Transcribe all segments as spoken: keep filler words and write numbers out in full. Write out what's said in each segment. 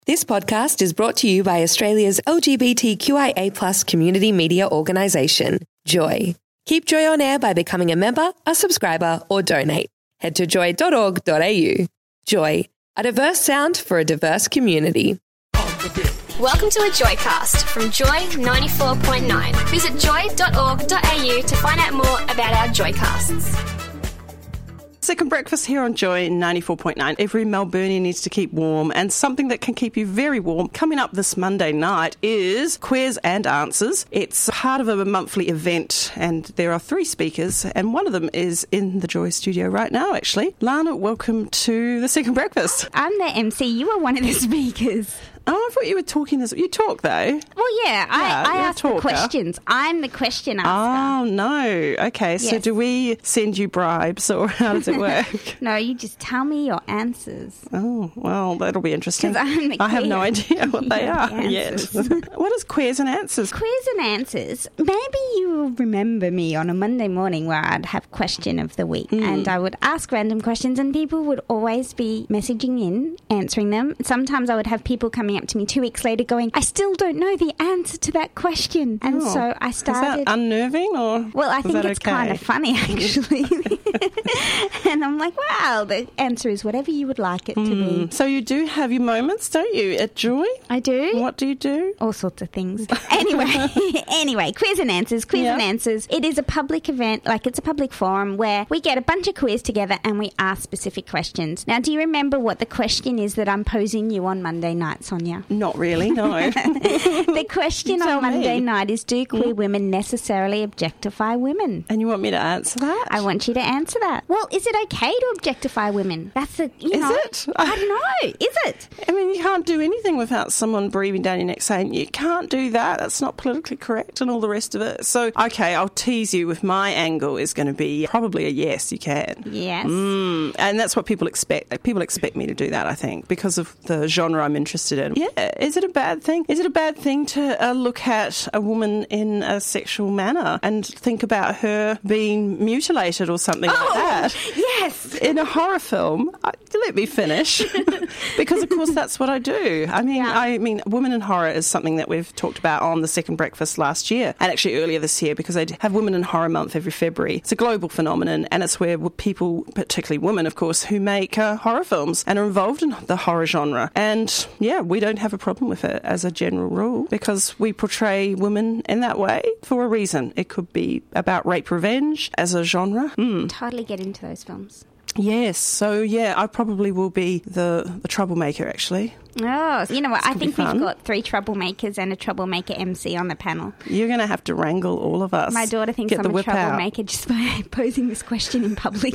This podcast is brought to you by Australia's L G B T Q I A plus community media organisation, Joy. Keep Joy on air by becoming a member, a subscriber or donate. Head to joy dot org dot a u. Joy, a diverse sound for a diverse community. Welcome to a Joycast from Joy ninety-four point nine. Visit joy dot org dot a u to find out more about our Joycasts. Second breakfast here on Joy ninety-four point nine. Every Melburnian needs to keep warm, and something that can keep you very warm coming up this Monday night is Queers and Answers. It's part of a monthly event, and there are three speakers, and one of them is in the Joy studio right now, actually. Lana, welcome to the Second Breakfast. I'm the M C. You are one of the speakers. Oh, I thought you were talking this. You talk, though. Well, yeah, Yeah, I, I you're a ask the talker. questions. I'm the question asker. Oh, no. Okay, so Yes. do we send you bribes, or how does it work? No, you just tell me your answers. Oh, well, that'll be interesting. 'Cause I'm the I have no queer. idea what they You're are the yet. answers. What is Queers and Answers? Quiz and answers. Maybe you will remember me on a Monday morning where I'd have question of the week Hmm. and I would ask random questions and people would always be messaging in, answering them. Sometimes I would have people coming up to me two weeks later going, I still don't know the answer to that question. And Oh, so I Is started... that unnerving, or Well, I is think that it's okay? kind of funny, actually. And I'm like, wow, the answer is whatever you would like it to be. So you do have your moments, don't you, at Joy? I do. What do you do? All sorts of things. Anyway, anyway, quiz and answers, quiz Yeah. and answers. It is a public event, like it's a public forum where we get a bunch of queers together and we ask specific questions. Now, do you remember what the question is that I'm posing you on Monday night, Sonia? Not really, no. The question Tell on Monday me. night is, do queer women necessarily objectify women? And you want me to answer that? I want you to answer that. Well, is it okay to objectify women? That's a, you Is know. it? I don't know. Is it? I mean, you can't do anything without someone breathing down your neck saying, you can't do that, that's not politically correct, and all the rest of it. So, okay, I'll tease you with my angle is going to be probably a yes, you can. Yes. Mm, and that's what people expect. People expect me to do that, I think, because of the genre I'm interested in. Yeah, is it a bad thing? Is it a bad thing to uh, look at a woman in a sexual manner and think about her being mutilated or something like that? Yes. In a horror film, I, let me finish, because of course that's what I do. I mean, Yeah. I mean, women in horror is something that we've talked about on the Second Breakfast last year, and actually earlier this year, because they have Women in Horror Month every February. It's a global phenomenon, and it's where people, particularly women, of course, who make uh, horror films and are involved in the horror genre. And yeah, we don't have a problem with it as a general rule, because we portray women in that way for a reason. It could be about rape revenge as a genre. Mm. Totally get into those films. Yes, so yeah, I probably will be the, the troublemaker, actually. Oh, you know what? I gonna be think we've fun. got three troublemakers and a troublemaker M C on the panel. You're going to have to wrangle all of us. My daughter thinks Get I'm the a whip out. troublemaker just by posing this question in public.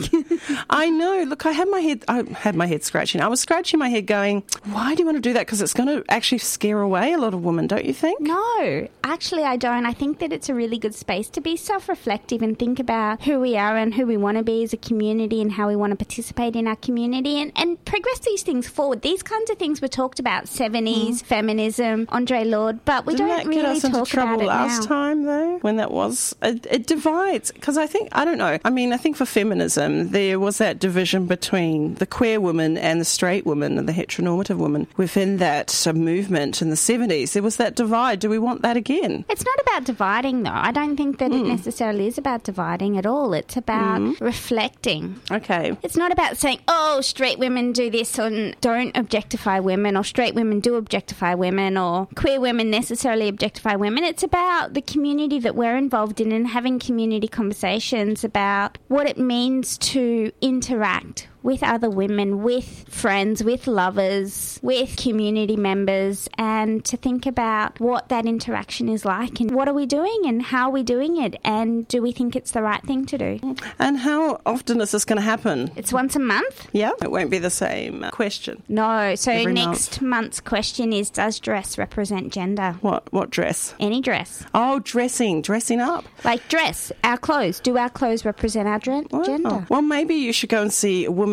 I know. Look, I had my head. I had my head scratching. I was scratching my head, going, "Why do you want to do that? Because it's going to actually scare away a lot of women, don't you think?" No, actually I don't. I think that it's a really good space to be self-reflective and think about who we are and who we want to be as a community and how we want to participate in our community and, and progress these things forward. These kinds of things were talked about, seventies, feminism, Andre Lorde, but we Didn't don't that really get us into talk trouble about it last now. time, though, when that was? It, it divides, because I think, I don't know, I mean, I think for feminism, there was that division between the queer woman and the straight woman and the heteronormative woman within that uh, movement in the seventies. There was that divide. Do we want that again? It's not about dividing, though. I don't think that it necessarily is about dividing at all. It's about reflecting. Okay. It's not about saying, oh, straight women do this or don't objectify women, or straight women do objectify women, or queer women necessarily objectify women. It's about the community that we're involved in and having community conversations about what it means to interact with other women, with friends, with lovers, with community members, and to think about what that interaction is like and what are we doing and how are we doing it, and do we think it's the right thing to do. And how often is this going to happen? It's once a month? Yeah, it won't be the same uh, question. No. So Every next month's question is, does dress represent gender? What what dress? Any dress. Oh, dressing, dressing up. Like dress, our clothes. Do our clothes represent our dre- Well, gender? Well, maybe you should go and see a woman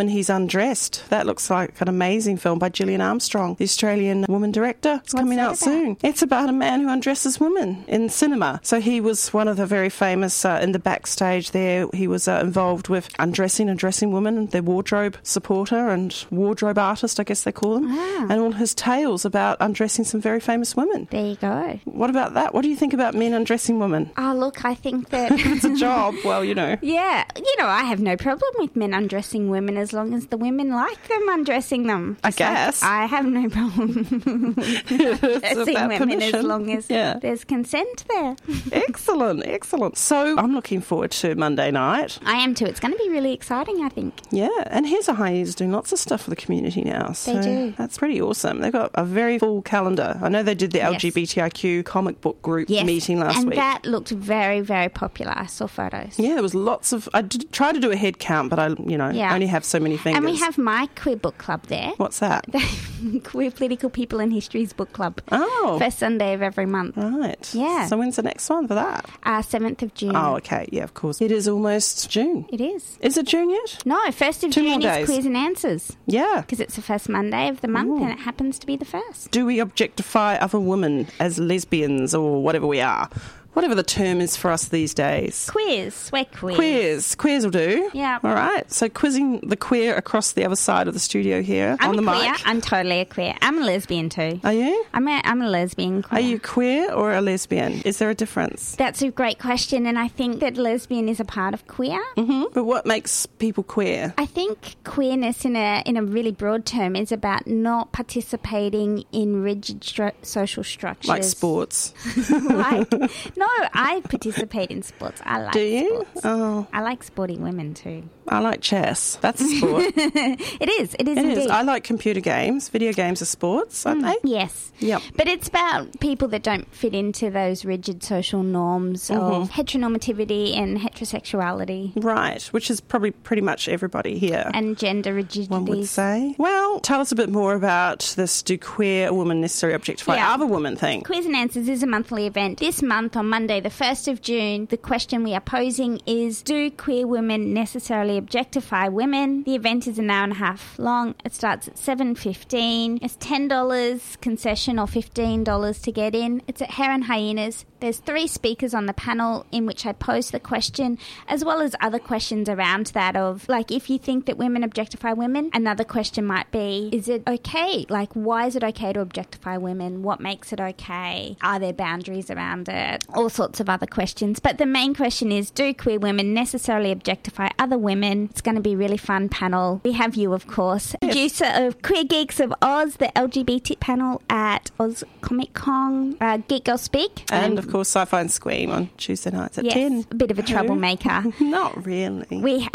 Woman He's Undressed. That looks like an amazing film by Gillian Armstrong, the Australian woman director. It's What's coming that out about? soon. It's about a man who undresses women in cinema. So he was one of the very famous uh, in the backstage there. He was uh, involved with undressing and dressing women, their wardrobe supporter and wardrobe artist, I guess they call them, Wow. and all his tales about undressing some very famous women. There you go. What about that? What do you think about men undressing women? Oh, look, I think that... It's a job. Well, you know. Yeah, you know, I have no problem with men undressing women as long as the women like them undressing them. I Just like guess. I have no problem It's undressing about women as permission. long as Yeah. there's consent there. Excellent, excellent. So I'm looking forward to Monday night. I am too. It's going to be really exciting, I think. Yeah, and Here's a Hyenas doing lots of stuff for the community now. So do. That's pretty awesome. They've got a very full calendar. I know they did the Yes. L G B T I Q comic book group Yes, meeting last and week. that looked very, very popular. I saw photos. Yeah, there was lots of... I did try to do a head count, but I, you know, Yeah. only have so many fingers. And we have my queer book club there. What's that? Queer Political People in History's book club. Oh. First Sunday of every month. Right. Yeah. So when's the next one for that? Uh, seventh of June. Oh, okay. Yeah, of course. It is almost June. It is. Is it June yet? No, first of Two more June days. is Queers and Answers. Yeah. Because it's the first Monday of the month Ooh. and it happens to be the first. Do we objectify other women as lesbians or whatever we are? Whatever the term is for us these days. Queers. We're queers. Queers. Queers will do. Yeah. All right. So quizzing the queer across the other side of the studio here I'm on a the queer. mic. I'm totally a queer. I'm a lesbian too. Are you? I'm a, I'm a lesbian queer. Are you queer or a lesbian? Is there a difference? That's a great question, and I think that lesbian is a part of queer. Hmm? But what makes people queer? I think queerness, in a in a really broad term, is about not participating in rigid stru- social structures. Like sports. like, no, I participate in sports. I like Do you? sports. Oh, I like sporty women too. I like chess. That's a sport. It is. It is It indeed. is. I like computer games. Video games are sports, aren't they? Yes. Yep. But it's about people that don't fit into those rigid social norms of heteronormativity and heterosexuality Right, which is probably pretty much everybody here. and gender rigidities. one would say. Well, tell us a bit more about this. Do queer women necessarily objectify Yeah. other women thing? Quiz and Answers is a monthly event. This month, on Monday, the first of June, the question we are posing is, do queer women necessarily objectify women? The event is an hour and a half long. It starts at seven fifteen. It's ten dollars concession or fifteen dollars to get in. It's at Hare and Hyenas. There's three speakers on the panel in which I pose the question, as well as other questions around that of, like, if you think that women objectify women, another question might be, is it okay? Like, why is it okay to objectify women? What makes it okay? Are there boundaries around it? All sorts of other questions. But the main question is, do queer women necessarily objectify other women? It's going to be a really fun panel. We have you, of course, producer of Queer Geeks of Oz, the L G B T panel at Oz Comic Con, uh, Geek Girl Speak. And, of course, Sci-Fi and Scream on Tuesday nights at yes, ten. a bit of a Who? troublemaker. Not really. We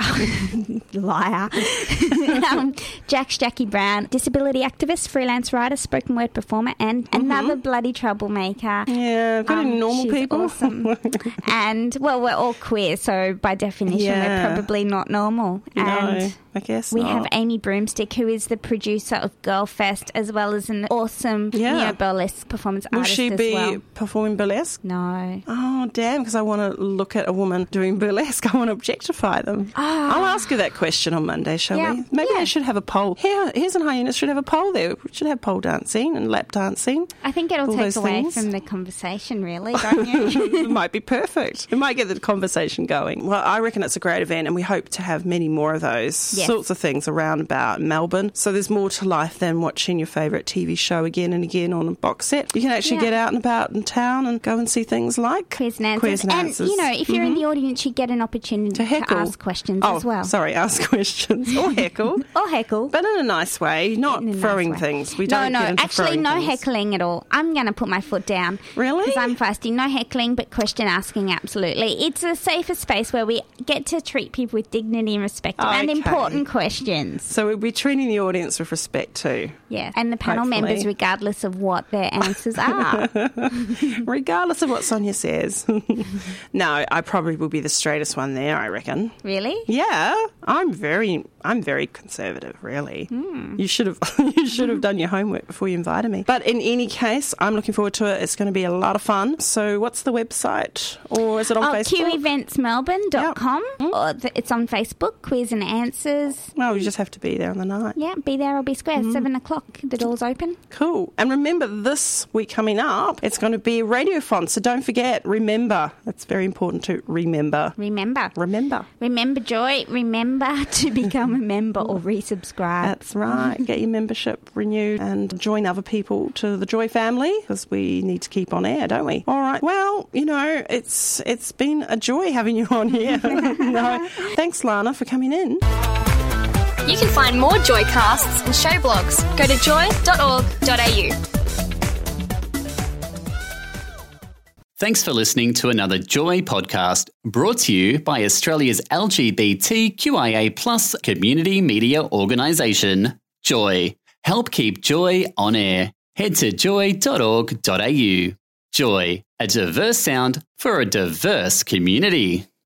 liar. um, Jack's Jackie Brown, disability activist, freelance writer, spoken word performer, and another bloody troublemaker. yeah, got any Um, normal she's people? awesome. And well, we're all queer, so by definition, Yeah. we're probably not normal. no, And I guess we not. have Amy Broomstick, who is the producer of Girlfest, as well as an awesome Yeah. neo-burlesque performance Will artist she as be well. performing burlesque? No. Oh, damn, because I want to look at a woman doing burlesque. I want to objectify them. I'll ask her that question on Monday, shall Yeah. we? Maybe Yeah. they should have a poll. Here, Here's an Hyenas should have a poll there. We should have pole dancing and lap dancing. I think it'll All take those away things. from the conversation, really, don't you? It might be perfect. It might get the conversation going. Well, I reckon it's a great event, and we hope to have many more of those Yes. sorts of things around about Melbourne. So there's more to life than watching your favourite T V show again and again on a box set. You can actually Yeah. get out and about in town and go and see things like Quiz and answers. Quiz and answers. you know, if you're in the audience, you get an opportunity To heckle. ask questions oh, as well. sorry, ask questions or heckle. Or heckle. But in a nice way, not In a nice throwing way. things. We no, don't no, get into actually, throwing no things. heckling at all. I'm going to put my foot down. Really? Because I'm feisty. No heckling, but question asking, absolutely. It's a safer space where we get to treat people with dignity and respect and Okay. important questions. So we'll be treating the audience with respect too, Yeah. And the panel Hopefully. members, regardless of what their answers are. regardless of what Sonia says. No, I probably will be the straightest one there, I reckon. Really? Yeah, I'm very, I'm very conservative, really. Hmm. You should have, you should have done your homework before you invited me. But in any case, I'm looking forward to it. It's going to be a lot of fun. So, what's the website, or is it on Oh, Facebook? q events melbourne dot com. Yep. Or th- it's on Facebook, Quiz and Answers. because... Well, you just have to be there on the night. Yeah, be there or be square. Mm. Seven o'clock, the door's open. Cool. And remember, this week coming up, it's going to be a radiothon, so don't forget, remember. That's very important to remember. Remember. Remember. Remember, Joy. Remember to become a member or resubscribe. That's right. Get your membership renewed and join other people to the Joy family, because we need to keep on air, don't we? All right. Well, you know, it's it's been a joy having you on here. No. Thanks, Lana, for coming in. You can find more Joycasts and show blogs. Go to joy dot org dot a u. Thanks for listening to another Joy podcast brought to you by Australia's L G B T Q I A plus community media organisation, Joy. Help keep Joy on air. Head to joy dot org dot a u. Joy, a diverse sound for a diverse community.